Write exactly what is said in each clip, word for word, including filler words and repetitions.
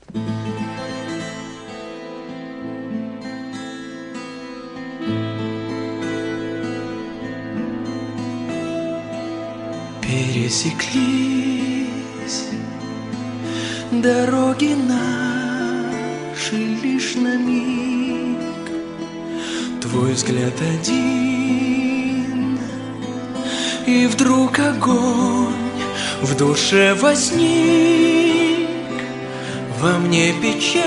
Пересеклись дороги наши лишь на миг, твой взгляд один, и вдруг огонь в душе возник, во мне печаль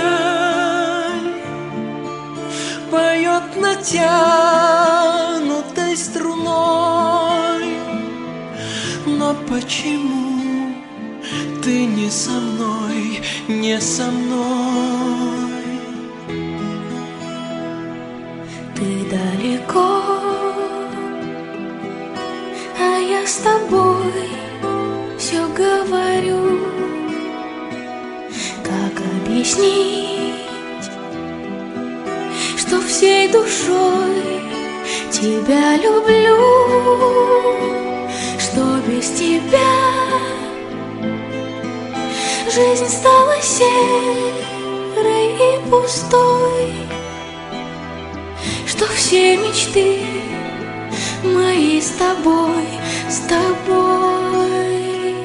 поет натянутой струной. Но почему ты не со мной, не со мной? Ты далеко, а я с тобой все говорю. Как объяснить, что всей душой тебя люблю, что без тебя жизнь стала серой и пустой, что все мечты мои с тобой, с тобой.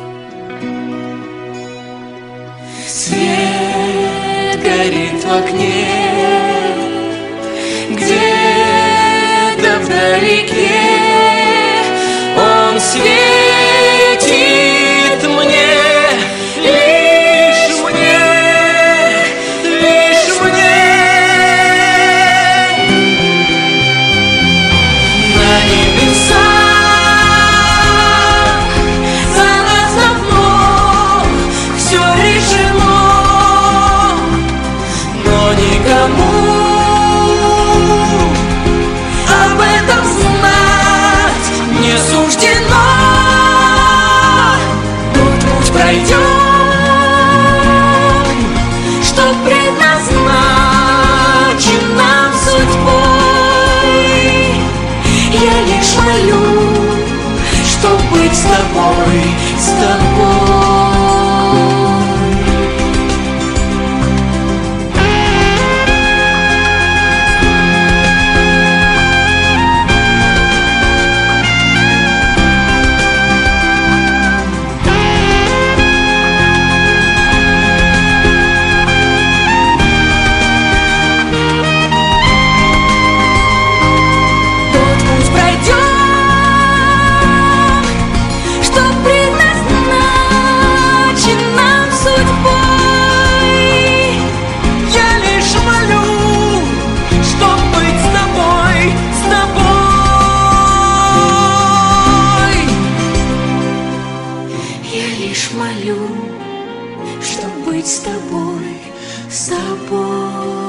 Свет горит в окне, где-то вдалеке, он светит мне, лишь мне, лишь мне. На небесах за нас давно все решено, но никому об этом знать не суждено. Тот путь пройдем, что предназначен нам судьбой. Я лишь молю, чтоб быть с тобой, с тобой. Молю, чтоб быть с тобой, с тобой.